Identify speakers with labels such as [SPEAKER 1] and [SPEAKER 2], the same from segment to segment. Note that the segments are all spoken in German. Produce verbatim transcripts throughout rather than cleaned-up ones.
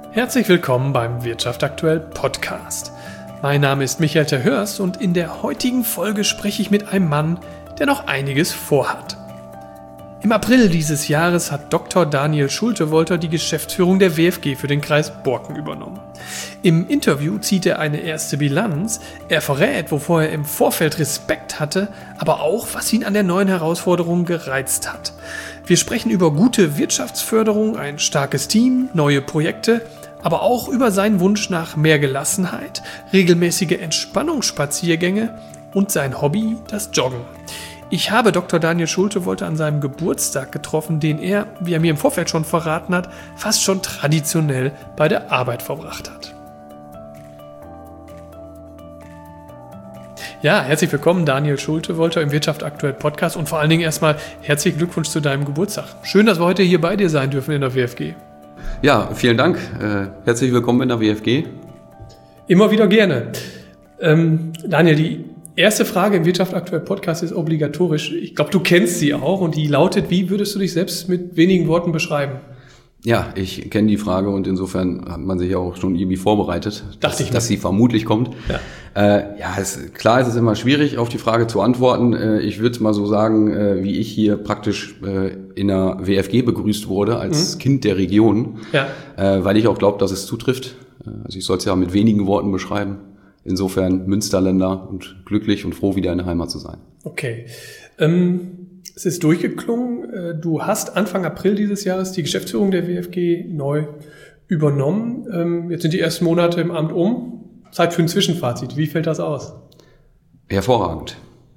[SPEAKER 1] Herzlich willkommen beim Wirtschaft aktuell Podcast. Mein Name ist Michael Terhörst und in der heutigen Folge spreche ich mit einem Mann, der noch einiges vorhat. Im April dieses Jahres hat Doktor Daniel Schulte-Wolter die Geschäftsführung der W F G für den Kreis Borken übernommen. Im Interview zieht er eine erste Bilanz, er verrät, wovor er im Vorfeld Respekt hatte, aber auch, was ihn an der neuen Herausforderung gereizt hat. Wir sprechen über gute Wirtschaftsförderung, ein starkes Team, neue Projekte, aber auch über seinen Wunsch nach mehr Gelassenheit, regelmäßige Entspannungsspaziergänge und sein Hobby, das Joggen. Ich habe Doktor Daniel Schulte-Wolter an seinem Geburtstag getroffen, den er, wie er mir im Vorfeld schon verraten hat, fast schon traditionell bei der Arbeit verbracht hat. Ja, herzlich willkommen Daniel Schulte-Wolter im Wirtschaft aktuell Podcast und vor allen Dingen erstmal herzlichen Glückwunsch zu deinem Geburtstag. Schön, dass wir heute hier bei dir sein dürfen in der W F G.
[SPEAKER 2] Ja, vielen Dank. Äh, herzlich willkommen in der W F G.
[SPEAKER 1] Immer wieder gerne. Ähm, Daniel, die erste Frage im Wirtschaft aktuell Podcast ist obligatorisch. Ich glaube, du kennst sie auch und die lautet, wie würdest du dich selbst mit wenigen Worten beschreiben?
[SPEAKER 2] Ja, ich kenne die Frage und insofern hat man sich auch schon irgendwie vorbereitet,
[SPEAKER 1] Dachte ich
[SPEAKER 2] dass sie vermutlich kommt. Ja, äh, ja es, klar, es ist immer schwierig, auf die Frage zu antworten. Äh, ich würde mal so sagen, äh, wie ich hier praktisch äh, in der W F G begrüßt wurde als mhm. Kind der Region, ja. äh, weil ich auch glaube, dass es zutrifft. Also ich soll es ja mit wenigen Worten beschreiben. Insofern Münsterländer und glücklich und froh, wieder in der Heimat zu sein.
[SPEAKER 1] Okay. Ähm, es ist durchgeklungen. Du hast Anfang April dieses Jahres die Geschäftsführung der W F G neu übernommen. Ähm, jetzt sind die ersten Monate im Amt um. Zeit für ein Zwischenfazit. Wie fällt das aus?
[SPEAKER 2] Hervorragend.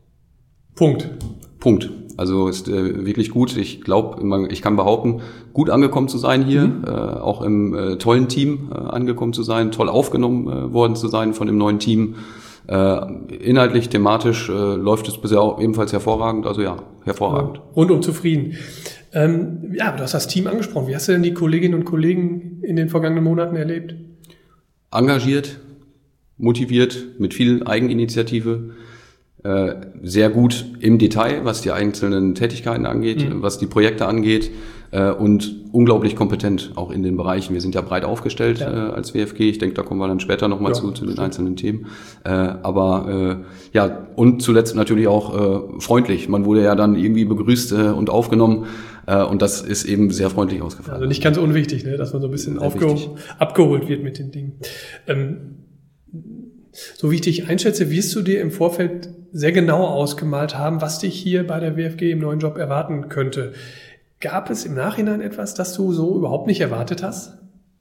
[SPEAKER 1] Punkt.
[SPEAKER 2] Punkt. Also ist äh, wirklich gut. Ich glaube, ich kann behaupten, gut angekommen zu sein hier, mhm. äh, auch im äh, tollen Team äh, angekommen zu sein, toll aufgenommen äh, worden zu sein von dem neuen Team. Äh, inhaltlich, thematisch äh, läuft es bisher auch ebenfalls hervorragend. Also ja, hervorragend.
[SPEAKER 1] Ja, rundum zufrieden. Ähm, ja, du hast das Team angesprochen. Wie hast du denn die Kolleginnen und Kollegen in den vergangenen Monaten erlebt?
[SPEAKER 2] Engagiert, motiviert, mit viel Eigeninitiative. Äh, sehr gut im Detail, was die einzelnen Tätigkeiten angeht, mhm. was die Projekte angeht äh, und unglaublich kompetent auch in den Bereichen. Wir sind ja breit aufgestellt ja. äh, als W F G. Ich denke, da kommen wir dann später nochmal ja, zu, zu den einzelnen Themen. Äh, aber äh, ja, und zuletzt natürlich auch äh, freundlich. Man wurde ja dann irgendwie begrüßt äh, und aufgenommen äh, und das ist eben sehr freundlich ausgefallen.
[SPEAKER 1] Also nicht ganz unwichtig, ne, dass man so ein bisschen aufgeholt, abgeholt wird mit den Dingen. Ähm, So wie ich dich einschätze, wirst du dir im Vorfeld sehr genau ausgemalt haben, was dich hier bei der W F G im neuen Job erwarten könnte. Gab es im Nachhinein etwas, das du so überhaupt nicht erwartet hast?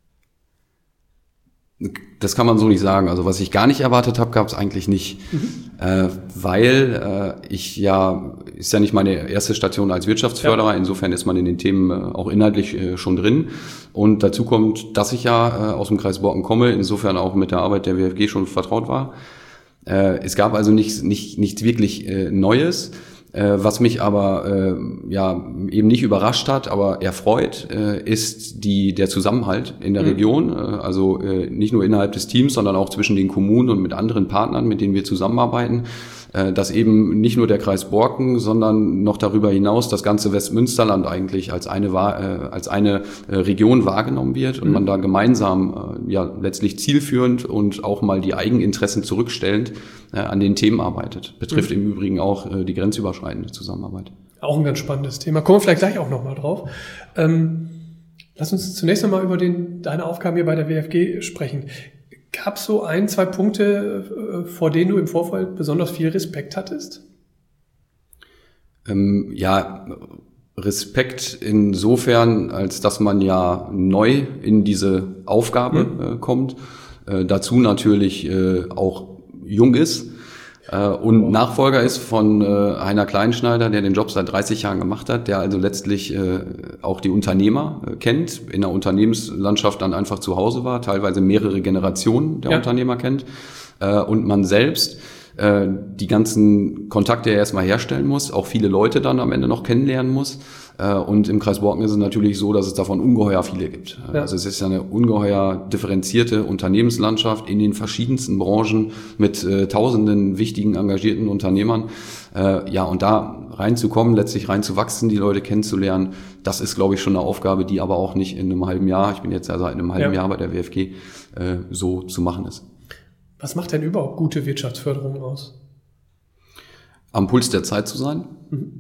[SPEAKER 2] Das kann man so nicht sagen. Also was ich gar nicht erwartet habe, gab es eigentlich nicht. Mhm. Äh, weil äh, ich ja, ist ja nicht meine erste Station als Wirtschaftsförderer, ja. Insofern ist man in den Themen äh, auch inhaltlich äh, schon drin. Und dazu kommt, dass ich ja äh, aus dem Kreis Borken komme, insofern auch mit der Arbeit der W F G schon vertraut war. Äh, es gab also nichts nicht, nichts wirklich äh, Neues. Äh, was mich aber äh, ja eben nicht überrascht hat, aber erfreut, äh, ist die der Zusammenhalt in der mhm. Region. Äh, also äh, nicht nur innerhalb des Teams, sondern auch zwischen den Kommunen und mit anderen Partnern, mit denen wir zusammenarbeiten. Äh, dass eben nicht nur der Kreis Borken, sondern noch darüber hinaus das ganze Westmünsterland eigentlich als eine äh, als eine äh, Region wahrgenommen wird und mhm. man da gemeinsam äh, ja letztlich zielführend und auch mal die Eigeninteressen zurückstellend äh, an den Themen arbeitet. Betrifft mhm. im Übrigen auch äh, die grenzüberschreitende Zusammenarbeit.
[SPEAKER 1] Auch ein ganz spannendes Thema. Kommen wir vielleicht gleich auch nochmal drauf. Ähm, lass uns zunächst nochmal über den, deine Aufgaben hier bei der W F G sprechen. Gab es so ein, zwei Punkte, vor denen du im Vorfeld besonders viel Respekt hattest?
[SPEAKER 2] Ähm, ja, Respekt insofern, als dass man ja neu in diese Aufgabe mhm. äh, kommt. Äh, dazu natürlich äh, auch jung ist äh, und Nachfolger ist von äh, Heiner Kleinschneider, der den Job seit dreißig Jahren gemacht hat, der also letztlich äh, auch die Unternehmer äh, kennt, in der Unternehmenslandschaft dann einfach zu Hause war, teilweise mehrere Generationen der ja. Unternehmer kennt äh, und man selbst äh, die ganzen Kontakte erstmal herstellen muss, auch viele Leute dann am Ende noch kennenlernen muss Und im Kreis Borken ist es natürlich so, dass es davon ungeheuer viele gibt.
[SPEAKER 1] Ja.
[SPEAKER 2] Also es ist ja eine ungeheuer differenzierte Unternehmenslandschaft in den verschiedensten Branchen mit äh, tausenden wichtigen, engagierten Unternehmern. Äh, ja, und da reinzukommen, letztlich reinzuwachsen, die Leute kennenzulernen, das ist, glaube ich, schon eine Aufgabe, die aber auch nicht in einem halben Jahr, ich bin jetzt ja seit einem halben ja. Jahr bei der W F G, äh, so zu machen ist.
[SPEAKER 1] Was macht denn überhaupt gute Wirtschaftsförderung aus?
[SPEAKER 2] Am Puls der Zeit zu sein. Mhm.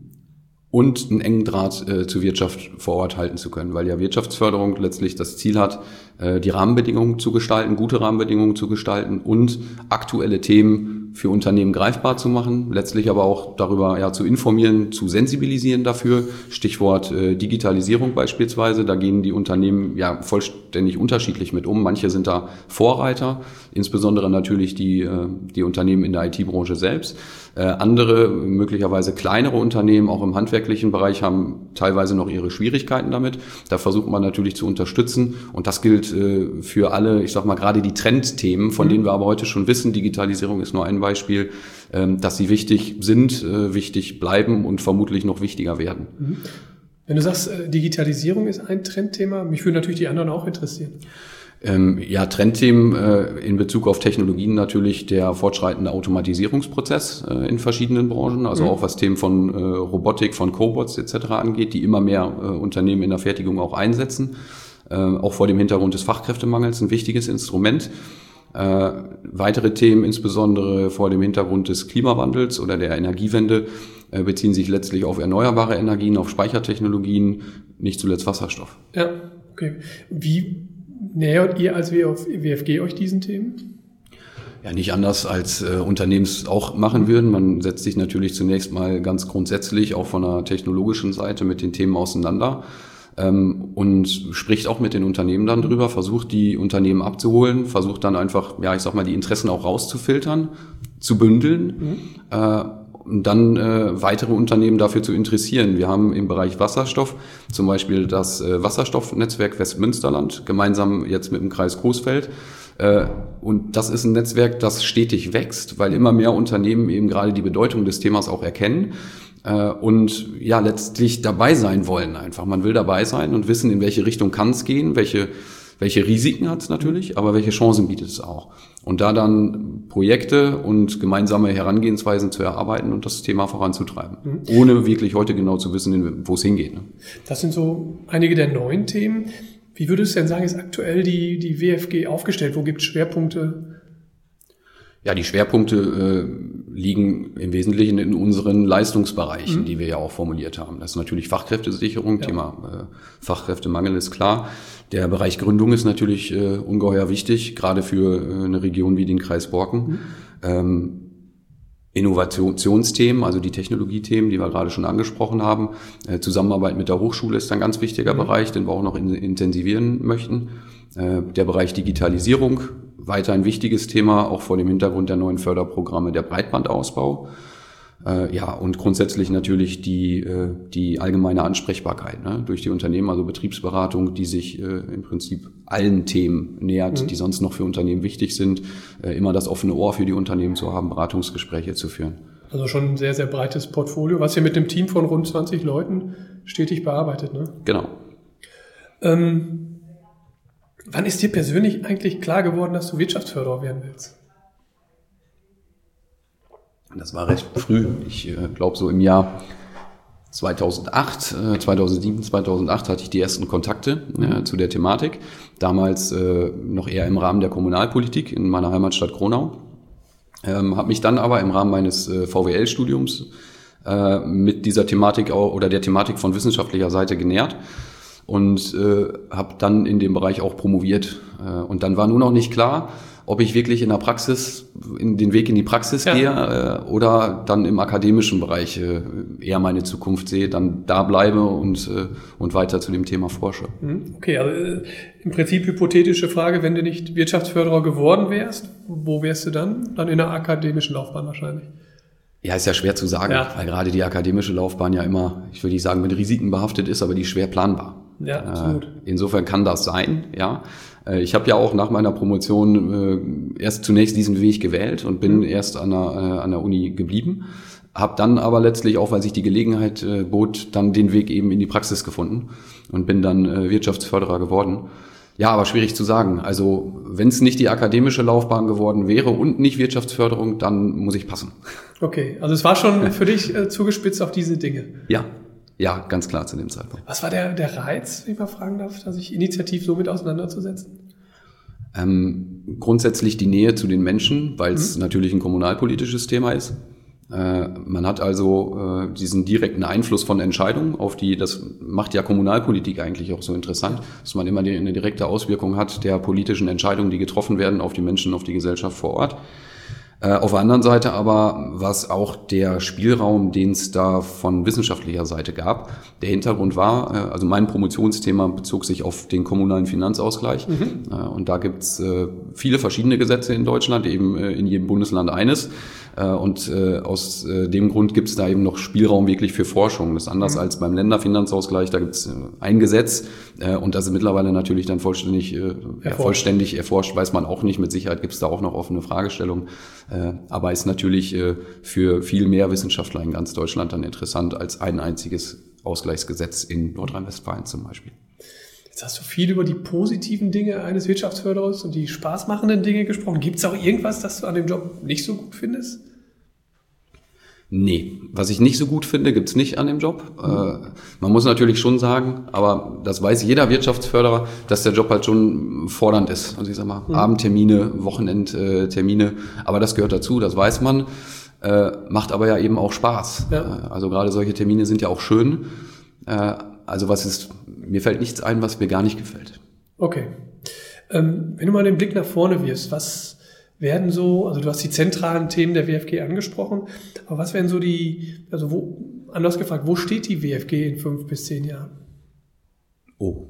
[SPEAKER 2] Und einen engen Draht äh, zur Wirtschaft vor Ort halten zu können, weil ja Wirtschaftsförderung letztlich das Ziel hat, äh, die Rahmenbedingungen zu gestalten, gute Rahmenbedingungen zu gestalten und aktuelle Themen für Unternehmen greifbar zu machen, letztlich aber auch darüber ja zu informieren, zu sensibilisieren dafür. Stichwort äh, Digitalisierung beispielsweise, da gehen die Unternehmen ja vollständig unterschiedlich mit um. Manche sind da Vorreiter, insbesondere natürlich die äh, die Unternehmen in der I T-Branche selbst. Äh, andere, möglicherweise kleinere Unternehmen, auch im handwerklichen Bereich, haben teilweise noch ihre Schwierigkeiten damit. Da versucht man natürlich zu unterstützen. Und das gilt äh, für alle, ich sag mal, gerade die Trendthemen, von denen wir aber heute schon wissen, Digitalisierung ist nur ein Beispiel, äh, dass sie wichtig sind, äh, wichtig bleiben und vermutlich noch wichtiger werden.
[SPEAKER 1] Mhm. Wenn du sagst, äh, Digitalisierung ist ein Trendthema, mich würde natürlich die anderen auch interessieren.
[SPEAKER 2] Ähm, ja, Trendthemen äh, in Bezug auf Technologien natürlich der fortschreitende Automatisierungsprozess äh, in verschiedenen Branchen, also mhm. auch was Themen von äh, Robotik, von Cobots et cetera angeht, die immer mehr äh, Unternehmen in der Fertigung auch einsetzen. Äh, auch vor dem Hintergrund des Fachkräftemangels ein wichtiges Instrument. Äh, weitere Themen, insbesondere vor dem Hintergrund des Klimawandels oder der Energiewende, äh, beziehen sich letztlich auf erneuerbare Energien, auf Speichertechnologien, nicht zuletzt Wasserstoff.
[SPEAKER 1] Ja, okay. Wie nähert ihr als W F G euch diesen Themen?
[SPEAKER 2] Ja, nicht anders als äh, Unternehmen es auch machen würden. Man setzt sich natürlich zunächst mal ganz grundsätzlich auch von der technologischen Seite mit den Themen auseinander ähm, und spricht auch mit den Unternehmen dann drüber, versucht die Unternehmen abzuholen, versucht dann einfach, ja, ich sag mal, die Interessen auch rauszufiltern, zu bündeln. Mhm. Äh, und dann äh, weitere Unternehmen dafür zu interessieren. Wir haben im Bereich Wasserstoff zum Beispiel das äh, Wasserstoffnetzwerk Westmünsterland, gemeinsam jetzt mit dem Kreis Coesfeld. Äh, und das ist ein Netzwerk, das stetig wächst, weil immer mehr Unternehmen eben gerade die Bedeutung des Themas auch erkennen äh, und ja letztlich dabei sein wollen einfach. Man will dabei sein und wissen, in welche Richtung kann es gehen, welche Welche Risiken hat es natürlich, aber welche Chancen bietet es auch? Und da dann Projekte und gemeinsame Herangehensweisen zu erarbeiten und das Thema voranzutreiben, mhm. ohne wirklich heute genau zu wissen, wo es hingeht. Ne?
[SPEAKER 1] Das sind so einige der neuen Themen. Wie würdest du denn sagen, ist aktuell die, die W F G aufgestellt? Wo gibt es Schwerpunkte?
[SPEAKER 2] Ja, die Schwerpunkte äh, liegen im Wesentlichen in unseren Leistungsbereichen, mhm. die wir ja auch formuliert haben. Das ist natürlich Fachkräftesicherung, ja. Thema äh, Fachkräftemangel ist klar. Der Bereich Gründung ist natürlich äh, ungeheuer wichtig, gerade für äh, eine Region wie den Kreis Borken. Mhm. Ähm, Innovationsthemen, also die Technologiethemen, die wir gerade schon angesprochen haben. Äh, Zusammenarbeit mit der Hochschule ist ein ganz wichtiger mhm. Bereich, den wir auch noch in, intensivieren möchten. Äh, der Bereich Digitalisierung, weiter ein wichtiges Thema, auch vor dem Hintergrund der neuen Förderprogramme, der Breitbandausbau. Äh, ja, und grundsätzlich natürlich die äh, die allgemeine Ansprechbarkeit, ne, durch die Unternehmen, also Betriebsberatung, die sich äh, im Prinzip allen Themen nähert, mhm. die sonst noch für Unternehmen wichtig sind, äh, immer das offene Ohr für die Unternehmen zu haben, Beratungsgespräche zu führen.
[SPEAKER 1] Also schon ein sehr, sehr breites Portfolio, was ihr mit einem Team von rund zwanzig Leuten stetig bearbeitet, ne?
[SPEAKER 2] Genau.
[SPEAKER 1] Ähm, wann ist dir persönlich eigentlich klar geworden, dass du Wirtschaftsförderer werden willst?
[SPEAKER 2] Das war recht früh. Ich äh, glaube, so im Jahr zweitausendacht, äh, zweitausendsieben, zweitausendacht hatte ich die ersten Kontakte äh, zu der Thematik. Damals äh, noch eher im Rahmen der Kommunalpolitik in meiner Heimatstadt Kronau. Ähm, habe mich dann aber im Rahmen meines äh, V W L-Studiums äh, mit dieser Thematik auch, oder der Thematik von wissenschaftlicher Seite genähert und äh, habe dann in dem Bereich auch promoviert. Äh, und dann war nur noch nicht klar, ob ich wirklich in der Praxis, in den Weg in die Praxis ja. gehe äh, oder dann im akademischen Bereich äh, eher meine Zukunft sehe, dann da bleibe und äh, und weiter zu dem Thema forsche.
[SPEAKER 1] Okay, also äh, im Prinzip hypothetische Frage, wenn du nicht Wirtschaftsförderer geworden wärst, wo wärst du dann? Dann in der akademischen Laufbahn wahrscheinlich.
[SPEAKER 2] Ja, ist ja schwer zu sagen, ja. weil gerade die akademische Laufbahn ja immer, ich würde nicht sagen, mit Risiken behaftet ist, aber die ist schwer planbar.
[SPEAKER 1] Ja, absolut.
[SPEAKER 2] Äh, insofern kann das sein, ja. Ich habe ja auch nach meiner Promotion äh, erst zunächst diesen Weg gewählt und bin mhm. erst an der, äh, an der Uni geblieben. Habe dann aber letztlich, auch weil sich die Gelegenheit äh, bot, dann den Weg eben in die Praxis gefunden und bin dann äh, Wirtschaftsförderer geworden. Ja, aber schwierig zu sagen. Also wenn es nicht die akademische Laufbahn geworden wäre und nicht Wirtschaftsförderung, dann muss ich passen.
[SPEAKER 1] Okay, also es war schon für dich äh, zugespitzt auf diese Dinge.
[SPEAKER 2] Ja, ja, ganz klar zu dem Zeitpunkt.
[SPEAKER 1] Was war der, der Reiz, wenn ich mal fragen darf, da sich initiativ so mit auseinanderzusetzen?
[SPEAKER 2] Ähm, grundsätzlich die Nähe zu den Menschen, weil es
[SPEAKER 1] Mhm.
[SPEAKER 2] natürlich ein kommunalpolitisches Thema ist. Äh, man hat also äh, diesen direkten Einfluss von Entscheidungen auf die, das macht ja Kommunalpolitik eigentlich auch so interessant, dass man immer die, eine direkte Auswirkung hat der politischen Entscheidungen, die getroffen werden auf die Menschen, auf die Gesellschaft vor Ort. Äh, auf der anderen Seite aber war es auch der Spielraum, den es da von wissenschaftlicher Seite gab. Der Hintergrund war, äh, also mein Promotionsthema bezog sich auf den kommunalen Finanzausgleich. Mhm. Äh, und da gibt's äh, viele verschiedene Gesetze in Deutschland, eben äh, in jedem Bundesland eines. Äh, und äh, aus äh, dem Grund gibt's da eben noch Spielraum wirklich für Forschung. Das ist anders mhm. als beim Länderfinanzausgleich. Da gibt's äh, ein Gesetz äh, und das ist mittlerweile natürlich dann vollständig, äh, ja, vollständig erforscht. Weiß man auch nicht. Mit Sicherheit gibt's da auch noch offene Fragestellungen. Äh, aber ist natürlich äh, für viel mehr Wissenschaftler in ganz Deutschland dann interessant als ein einziges Ausgleichsgesetz in Nordrhein-Westfalen zum Beispiel.
[SPEAKER 1] Jetzt hast du viel über die positiven Dinge eines Wirtschaftsförderers und die spaßmachenden Dinge gesprochen. Gibt es auch irgendwas, das du an dem Job nicht so gut findest?
[SPEAKER 2] Nee, was ich nicht so gut finde, gibt's nicht an dem Job. Mhm. Äh, man muss natürlich schon sagen, aber das weiß jeder Wirtschaftsförderer, dass der Job halt schon fordernd ist. Also ich sag mal, mhm. Abendtermine, Wochenendtermine, aber das gehört dazu, das weiß man. Äh, macht aber ja eben auch Spaß. Ja. Also gerade solche Termine sind ja auch schön. Äh, also was ist, mir fällt nichts ein, was mir gar nicht gefällt.
[SPEAKER 1] Okay. Ähm, wenn du mal den Blick nach vorne wirfst, was werden so, also du hast die zentralen Themen der W F G angesprochen, aber was werden so die, also wo, anders gefragt, wo steht die W F G in fünf bis zehn Jahren?
[SPEAKER 2] Oh.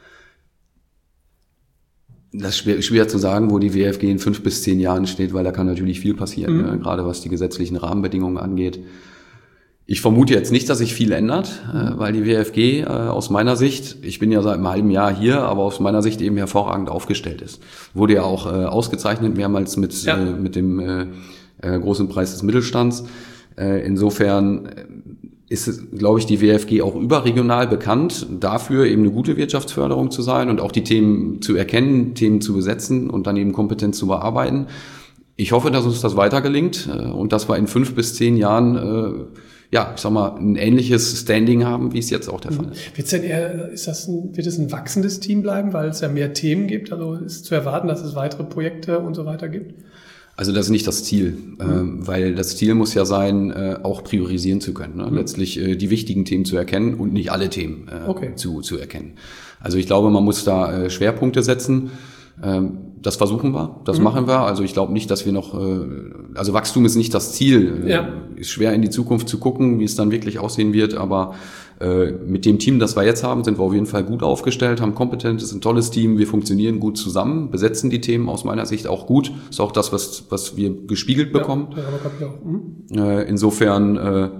[SPEAKER 2] Das ist schwer, schwer zu sagen, wo die W F G in fünf bis zehn Jahren steht, weil da kann natürlich viel passieren, mhm. ne? Gerade was die gesetzlichen Rahmenbedingungen angeht. Ich vermute jetzt nicht, dass sich viel ändert, äh, weil die W F G äh, aus meiner Sicht, ich bin ja seit einem halben Jahr hier, aber aus meiner Sicht eben hervorragend aufgestellt ist. Wurde ja auch äh, ausgezeichnet, mehrmals mit, ja. äh, mit dem äh, äh, großen Preis des Mittelstands. Äh, insofern ist es, glaube ich, die W F G auch überregional bekannt, dafür eben eine gute Wirtschaftsförderung zu sein und auch die Themen zu erkennen, Themen zu besetzen und dann eben kompetent zu bearbeiten. Ich hoffe, dass uns das weiter gelingt äh, und dass wir in fünf bis zehn Jahren äh, ja, ich sag mal, ein ähnliches Standing haben, wie es jetzt auch der Fall ist.
[SPEAKER 1] Wird's denn eher, ist das ein, wird es ein wachsendes Team bleiben, weil es ja mehr Themen gibt? Also ist zu erwarten, dass es weitere Projekte und so weiter gibt?
[SPEAKER 2] Also das ist nicht das Ziel, mhm. äh, weil das Ziel muss ja sein, äh, auch priorisieren zu können. Ne? Mhm. Letztlich äh, die wichtigen Themen zu erkennen und nicht alle Themen äh, okay. zu, zu erkennen. Also ich glaube, man muss da äh, Schwerpunkte setzen. Das versuchen wir, das mhm. machen wir. Also ich glaube nicht, dass wir noch, also Wachstum ist nicht das Ziel. Ja. Ist schwer in die Zukunft zu gucken, wie es dann wirklich aussehen wird. Aber mit dem Team, das wir jetzt haben, sind wir auf jeden Fall gut aufgestellt, haben kompetentes, ein tolles Team. Wir funktionieren gut zusammen, besetzen die Themen aus meiner Sicht auch gut. Ist auch das, was, was wir gespiegelt bekommen. Ja, mhm. Insofern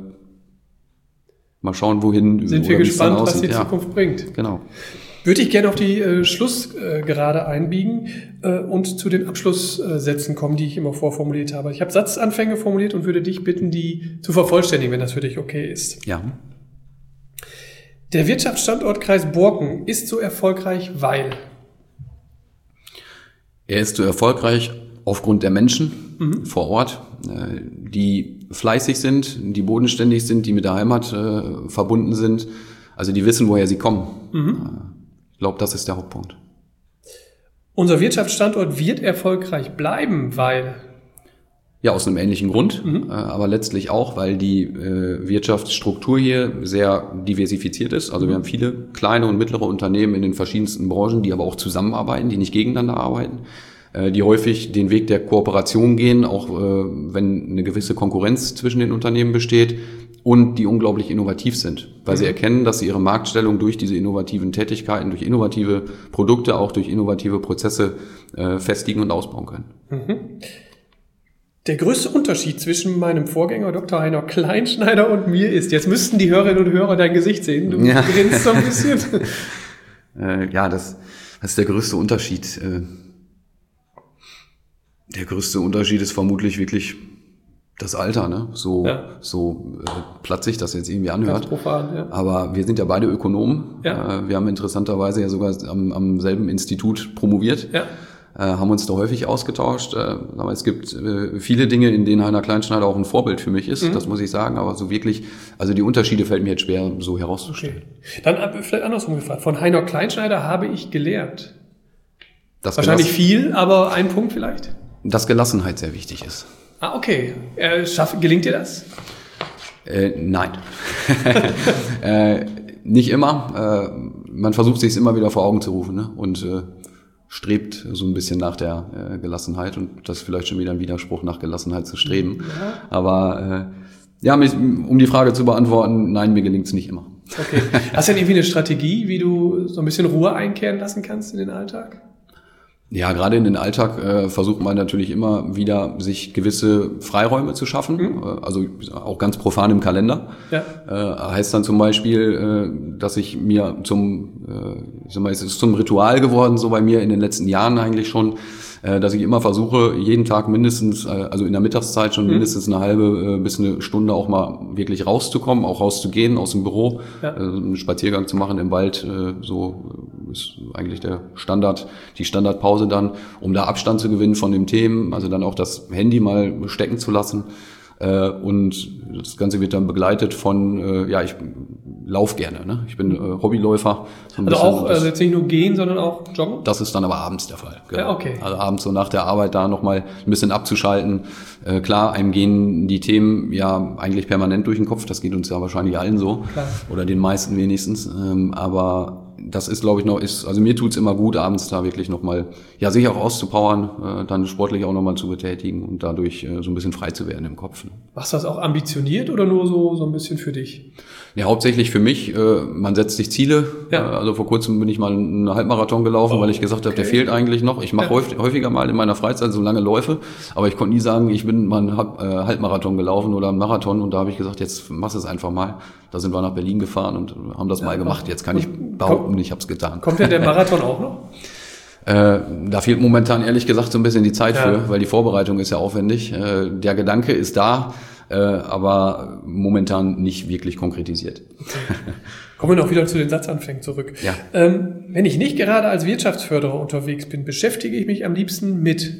[SPEAKER 2] mal schauen, wohin.
[SPEAKER 1] Sind wir gespannt, was die ja. Zukunft bringt.
[SPEAKER 2] Genau.
[SPEAKER 1] Würde ich gerne auf die äh, Schlussgerade äh, einbiegen äh, und zu den Abschlusssätzen kommen, die ich immer vorformuliert habe. Ich habe Satzanfänge formuliert und würde dich bitten, die zu vervollständigen, wenn das für dich okay ist.
[SPEAKER 2] Ja.
[SPEAKER 1] Der Wirtschaftsstandortkreis Borken ist so erfolgreich, weil?
[SPEAKER 2] Er ist so erfolgreich aufgrund der Menschen mhm. vor Ort, äh, die fleißig sind, die bodenständig sind, die mit der Heimat äh, verbunden sind, also die wissen, woher sie kommen. Mhm. Ich glaube, das ist der Hauptpunkt.
[SPEAKER 1] Unser Wirtschaftsstandort wird erfolgreich bleiben, weil?
[SPEAKER 2] Ja, aus einem ähnlichen Grund, mhm. äh, aber letztlich auch, weil die äh, Wirtschaftsstruktur hier sehr diversifiziert ist. Also mhm. wir haben viele kleine und mittlere Unternehmen in den verschiedensten Branchen, die aber auch zusammenarbeiten, die nicht gegeneinander arbeiten, äh, die häufig den Weg der Kooperation gehen, auch äh, wenn eine gewisse Konkurrenz zwischen den Unternehmen besteht. Und die unglaublich innovativ sind, weil mhm. sie erkennen, dass sie ihre Marktstellung durch diese innovativen Tätigkeiten, durch innovative Produkte, auch durch innovative Prozesse äh, festigen und ausbauen können. Mhm.
[SPEAKER 1] Der größte Unterschied zwischen meinem Vorgänger Doktor Heiner Kleinschneider und mir ist, jetzt müssten die Hörerinnen und Hörer dein Gesicht sehen, du ja. grinst so ein bisschen.
[SPEAKER 2] äh, ja, das, das ist der größte Unterschied. Äh, der größte Unterschied ist vermutlich wirklich Das Alter, ne? So, ja. so äh, platt sich das jetzt irgendwie anhört.
[SPEAKER 1] Ganz profan, ja.
[SPEAKER 2] Aber wir sind ja beide Ökonomen. Ja. Äh, wir haben interessanterweise ja sogar am, am selben Institut promoviert. Ja. Äh, haben uns da häufig ausgetauscht. Äh, aber es gibt äh, viele Dinge, in denen Heiner Kleinschneider auch ein Vorbild für mich ist, mhm. das muss ich sagen. Aber so wirklich, also die Unterschiede fällt mir jetzt schwer, so herauszustellen. Okay.
[SPEAKER 1] Dann vielleicht andersrum gefragt. Von Heiner Kleinschneider habe ich gelernt.
[SPEAKER 2] Das
[SPEAKER 1] Wahrscheinlich viel, aber ein Punkt vielleicht?
[SPEAKER 2] Dass Gelassenheit sehr wichtig ist.
[SPEAKER 1] Ah, okay. Äh, schaff, gelingt dir das?
[SPEAKER 2] Äh, nein. äh, nicht immer. Äh, man versucht sich es immer wieder vor Augen zu rufen, ne? Und äh, strebt so ein bisschen nach der äh, Gelassenheit. Und das ist vielleicht schon wieder ein Widerspruch, nach Gelassenheit zu streben. Ja. Aber äh, ja, mich, um die Frage zu beantworten, nein, mir gelingt es nicht immer.
[SPEAKER 1] Okay. Hast du denn irgendwie eine Strategie, wie du so ein bisschen Ruhe einkehren lassen kannst in den Alltag?
[SPEAKER 2] Ja, gerade in den Alltag äh, versucht man natürlich immer wieder, sich gewisse Freiräume zu schaffen, mhm. äh, also auch ganz profan im Kalender. Ja. Äh, heißt dann zum Beispiel, äh, dass ich mir zum, äh, ich sag mal, es ist zum Ritual geworden, so bei mir in den letzten Jahren eigentlich schon, äh, dass ich immer versuche, jeden Tag mindestens, äh, also in der Mittagszeit schon mhm. mindestens eine halbe äh, bis eine Stunde auch mal wirklich rauszukommen, auch rauszugehen aus dem Büro, ja. äh, einen Spaziergang zu machen im Wald, äh, so ist eigentlich der Standard, die Standardpause dann, um da Abstand zu gewinnen von den Themen, also dann auch das Handy mal stecken zu lassen. Äh, und das Ganze wird dann begleitet von, äh, ja, ich lauf gerne, ne? Ich bin äh, Hobbyläufer. So
[SPEAKER 1] also auch, das, also jetzt nicht nur gehen, sondern auch joggen?
[SPEAKER 2] Das ist dann aber abends der Fall.
[SPEAKER 1] Genau. Ja, okay.
[SPEAKER 2] Also abends so nach der Arbeit da nochmal ein bisschen abzuschalten. Äh, klar, einem gehen die Themen ja eigentlich permanent durch den Kopf, das geht uns ja wahrscheinlich allen so. Klar. Oder den meisten wenigstens. Ähm, aber das ist, glaube ich, noch, ist, also mir tut's immer gut, abends da wirklich nochmal, ja, sich auch auszupowern, äh, dann sportlich auch nochmal zu betätigen und dadurch äh, so ein bisschen frei zu werden im Kopf. Ne?
[SPEAKER 1] Machst du das auch ambitioniert oder nur so, so ein bisschen für dich?
[SPEAKER 2] Ja, hauptsächlich für mich. Äh, man setzt sich Ziele. Ja. Äh, also vor kurzem bin ich mal einen Halbmarathon gelaufen, oh, weil ich gesagt habe, okay. der fehlt eigentlich noch. Ich mache ja. häufig, häufiger mal in meiner Freizeit so lange Läufe, aber ich konnte nie sagen, ich bin mal einen Halbmarathon gelaufen oder einen Marathon und da habe ich gesagt, jetzt machst du es einfach mal. Da sind wir nach Berlin gefahren und haben das ja, mal gemacht. Jetzt kann ich behaupten, ich habe es getan.
[SPEAKER 1] Kommt denn der Marathon auch noch?
[SPEAKER 2] Äh, da fehlt momentan ehrlich gesagt so ein bisschen die Zeit ja. für, weil die Vorbereitung ist ja aufwendig. Äh, der Gedanke ist da, äh, aber momentan nicht wirklich konkretisiert.
[SPEAKER 1] Okay. Kommen wir noch wieder zu den Satzanfängen zurück.
[SPEAKER 2] Ja.
[SPEAKER 1] Ähm, wenn ich nicht gerade als Wirtschaftsförderer unterwegs bin, beschäftige ich mich am liebsten mit?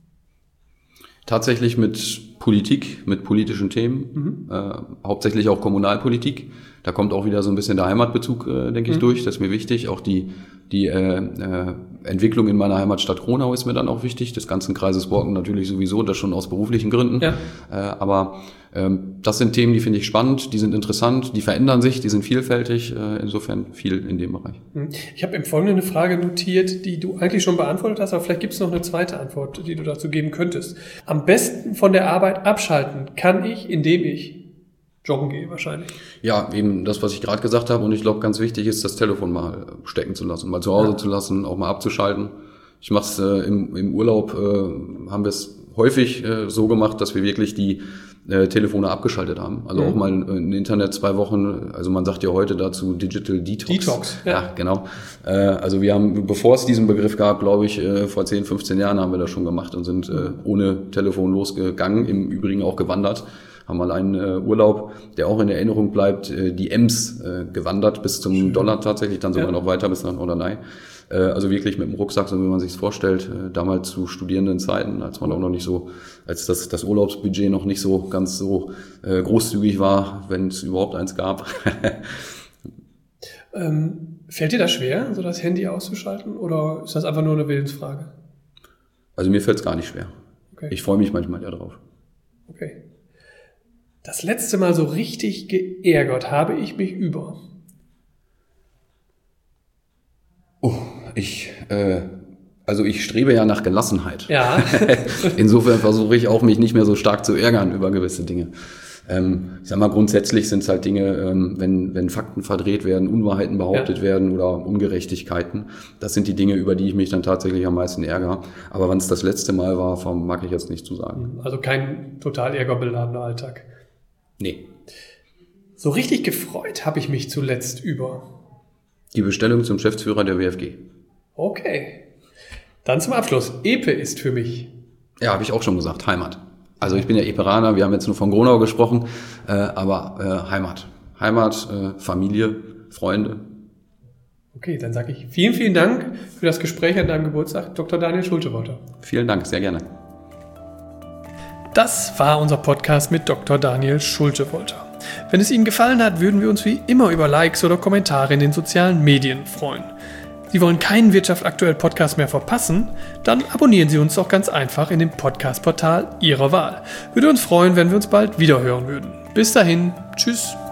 [SPEAKER 2] Tatsächlich mit Politik, mit politischen Themen, mhm. äh, hauptsächlich auch Kommunalpolitik. Da kommt auch wieder so ein bisschen der Heimatbezug, äh, denke ich, mhm. durch. Das ist mir wichtig. Auch die die äh, äh, Entwicklung in meiner Heimatstadt Kronau ist mir dann auch wichtig. Des ganzen Kreises Borken natürlich sowieso, das schon aus beruflichen Gründen. Ja. Äh, aber ähm, das sind Themen, die finde ich spannend, die sind interessant, die verändern sich, die sind vielfältig. Äh, insofern viel in dem Bereich.
[SPEAKER 1] Ich habe im Folgenden eine Frage notiert, die du eigentlich schon beantwortet hast, aber vielleicht gibt es noch eine zweite Antwort, die du dazu geben könntest. Am besten von der Arbeit abschalten kann ich, indem ich joggen gehe wahrscheinlich.
[SPEAKER 2] Ja, eben das, was ich gerade gesagt habe. Und ich glaube, ganz wichtig ist, das Telefon mal stecken zu lassen, mal zu Hause ja. zu lassen, auch mal abzuschalten. Ich mache es äh, im, im Urlaub, äh, haben wir es häufig äh, so gemacht, dass wir wirklich die äh, Telefone abgeschaltet haben. Also mhm. auch mal im Internet zwei Wochen, also man sagt ja heute dazu Digital Detox.
[SPEAKER 1] Detox,
[SPEAKER 2] ja. ja genau. Äh, also wir haben, bevor es diesen Begriff gab, glaube ich, äh, vor zehn, fünfzehn Jahren haben wir das schon gemacht und sind äh, ohne Telefon losgegangen, im Übrigen auch gewandert. Haben mal einen äh, Urlaub, der auch in Erinnerung bleibt, äh, die Ems äh, gewandert bis zum Schön. Dollar tatsächlich, dann sogar ja. noch weiter bis nach Norderney. Äh, also wirklich mit dem Rucksack, so wie man sich es vorstellt, äh, damals zu studierenden Zeiten, als man auch noch nicht so, als das, das Urlaubsbudget noch nicht so ganz so äh, großzügig war, wenn es überhaupt eins gab.
[SPEAKER 1] ähm, fällt dir das schwer, so das Handy auszuschalten, oder ist das einfach nur eine Willensfrage?
[SPEAKER 2] Also mir fällt es gar nicht schwer. Okay. Ich freue mich manchmal ja drauf.
[SPEAKER 1] Okay. Das letzte Mal so richtig geärgert habe ich mich über.
[SPEAKER 2] Oh, ich, äh, also ich strebe ja nach Gelassenheit.
[SPEAKER 1] Ja.
[SPEAKER 2] Insofern versuche ich auch, mich nicht mehr so stark zu ärgern über gewisse Dinge. Ähm, ich sag mal, grundsätzlich sind es halt Dinge, ähm, wenn, wenn Fakten verdreht werden, Unwahrheiten behauptet ja. werden oder Ungerechtigkeiten. Das sind die Dinge, über die ich mich dann tatsächlich am meisten ärgere. Aber wann es das letzte Mal war, mag ich jetzt nicht zu sagen.
[SPEAKER 1] Also kein total ärgerbeladener Alltag.
[SPEAKER 2] Nee.
[SPEAKER 1] So richtig gefreut habe ich mich zuletzt über
[SPEAKER 2] die Bestellung zum Geschäftsführer der W F G.
[SPEAKER 1] Okay. Dann zum Abschluss. Epe ist für mich.
[SPEAKER 2] Ja, habe ich auch schon gesagt. Heimat. Also ich bin ja Eperaner, wir haben jetzt nur von Gronau gesprochen, äh, aber äh, Heimat. Heimat, äh, Familie, Freunde.
[SPEAKER 1] Okay, dann sage ich vielen, vielen Dank für das Gespräch an deinem Geburtstag, Doktor Daniel Schulte-Wolter.
[SPEAKER 2] Vielen Dank, sehr gerne.
[SPEAKER 1] Das war unser Podcast mit Doktor Daniel Schulte-Wolter. Wenn es Ihnen gefallen hat, würden wir uns wie immer über Likes oder Kommentare in den sozialen Medien freuen. Sie wollen keinen Wirtschaft aktuell Podcast mehr verpassen? Dann abonnieren Sie uns doch ganz einfach in dem Podcast-Portal Ihrer Wahl. Würde uns freuen, wenn wir uns bald wieder hören würden. Bis dahin, tschüss.